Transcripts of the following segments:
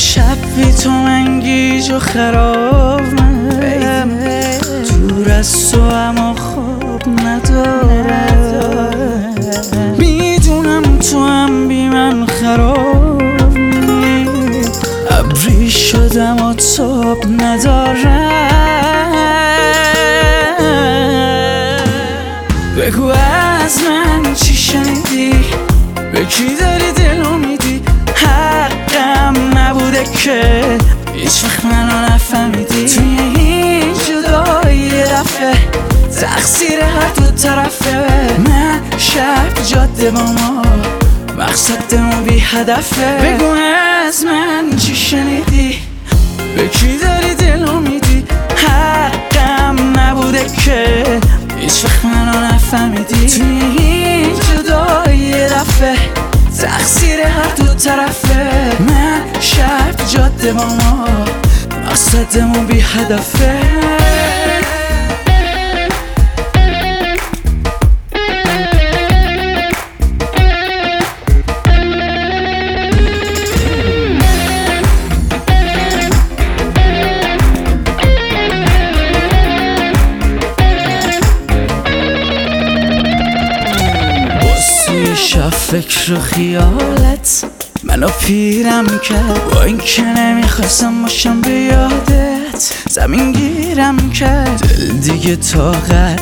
شب بی تو من گیج و خرابم، دور از تو اما خواب ندارم. میدونم تو هم بی من خرابی، ابری شدم و تاب ندارم. بگو از من چی شنیدی، به کی داری دلو میدی؟ حقم نبوده که هیچ وقت منو نفهمیدی. توی این جدایی یه دفعه تقصیر هر دو طرفه. من شب جاده با ما مقصدمون بی هدفه. بگو از من چی شنیدی، به کی داری دلو میدی؟ حقم نبوده که هیچ وقت منو نفهمیدی. توی این جدایی یه دفعه تقصیر هر دو طرفه. من شب جاده با ما مقصدمون بی هدفه. شب فکر و خیالت منو پیرم کرد، با این که نمیخواستم باشم به یادت. زمین گیرم کرد، دل دیگه طاقت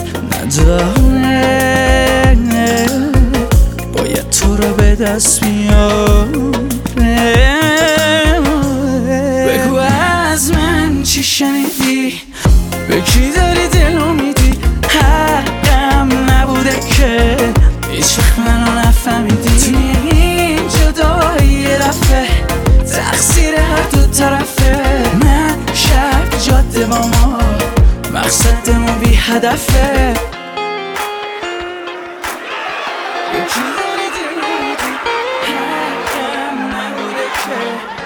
نداره، باید تو رو به دست بیارم. بگو از من چی شنیدی، به کی داری دلو میدی؟ حقم نبوده که هیچ وقت منو نفهمیدی. توی این جدایی یه دفعه تقصیر هر دو طرفه. من شب جاده با ما مقصدمون بی هدفه. یکی داری دلو میدی، حقم نبوده که.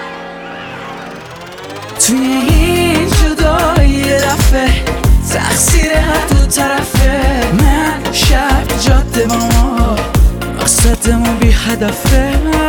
توی این جدایی یه دفعه تقصیر هر دو طرفه. من شب جاده با ما مقصدمون بی هدفه.